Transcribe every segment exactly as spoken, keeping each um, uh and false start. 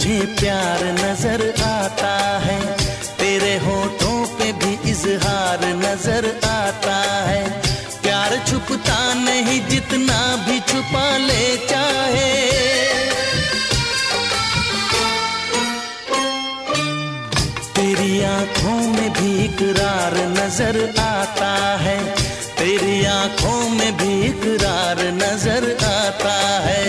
मुझे प्यार नजर आता है, तेरे होठों पे भी इजहार नजर आता है। प्यार छुपता नहीं जितना भी छुपा ले चाहे, तेरी आंखों में भी इकरार नजर आता है, तेरी आंखों में भी इकरार नजर आता है।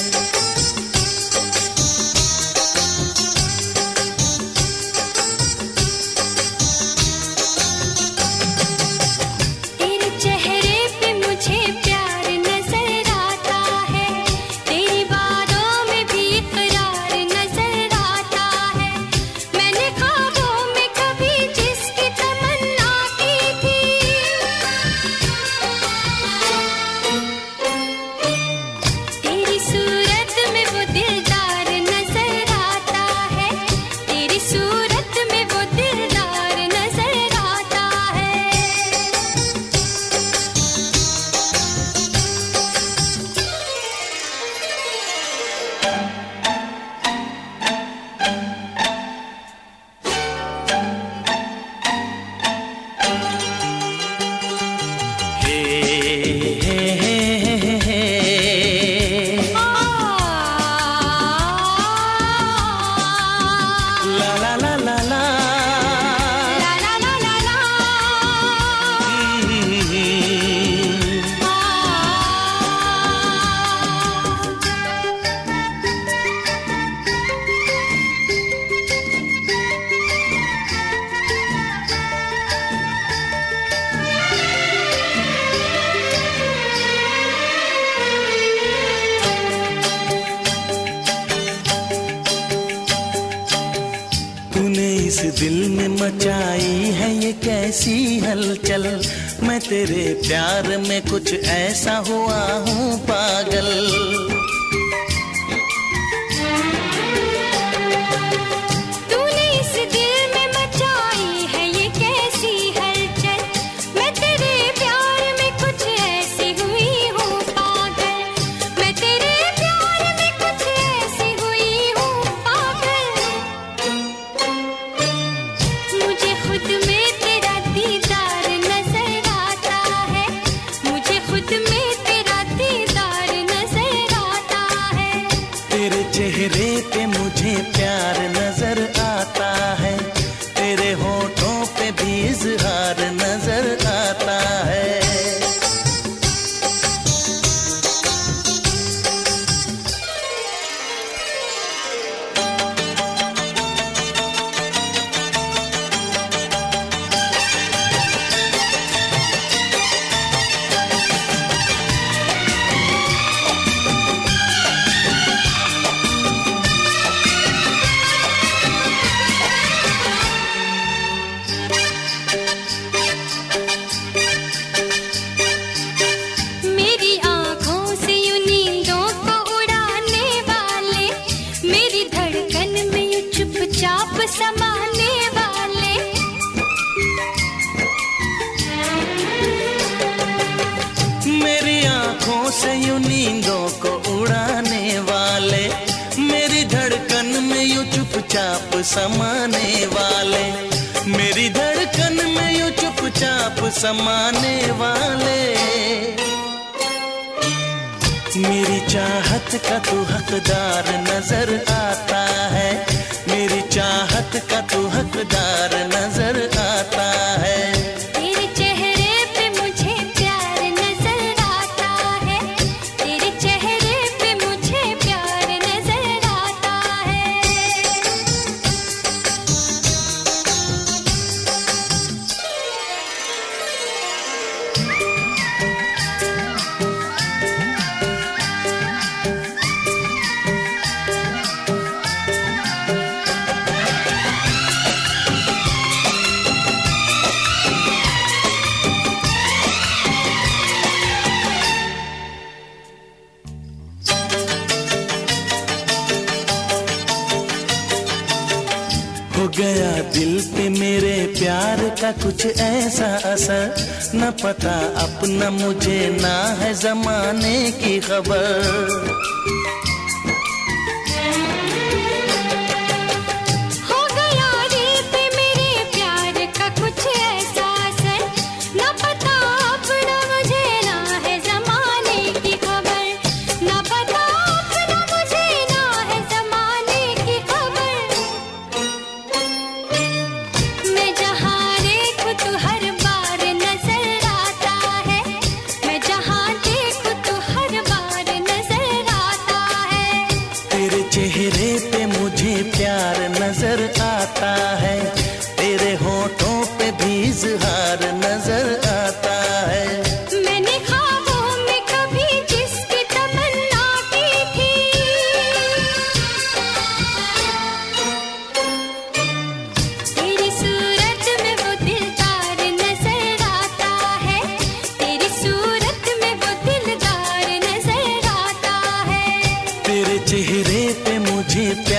इस दिल में मचाई है ये कैसी हलचल, मैं तेरे प्यार में कुछ ऐसा हुआ हूँ पागल। तूने इस दिल में मचाई है ये कैसी हलचल, मैं तेरे प्यार में कुछ ऐसी हुई हूँ पागल, मैं तेरे प्यार में कुछ ऐसी हुई हूँ पागल। मुझे खुद में तेरा दीदार नजर आता है, मुझे खुद में तेरा दीदार नजर आता है। तेरे चेहरे पे मुझे प्यार नजर आता है, तेरे होठों पे भी इजहार नजर आता है। चाप समाने वाले मेरी आंखों से यूं नींदों को उड़ाने वाले, मेरी धड़कन में यूं चुपचाप समाने वाले, मेरी धड़कन में यूं चुपचाप समाने वाले। मेरी चाहत का तू हकदार नजर आता है, मेरी चाहत का तू हकदार नजर आता है। तेरे चेहरे पे मुझे प्यार नजर आता है, तेरे चेहरे पे मुझे प्यार नजर आता है। हो गया दिल पे मेरे प्यार का कुछ ऐसा असर, न पता अपना मुझे ना है जमाने की खबर। आता है, तेरे होठों पे भी इज़हार नजर आता है। मैंने ख्वाबों में कभी जिसकी तमन्ना की थी, तेरी सूरत में वो दिलदार नजर आता है, तेरी सूरत में वो दिलदार नजर आता है। तेरे चेहरे पे मुझे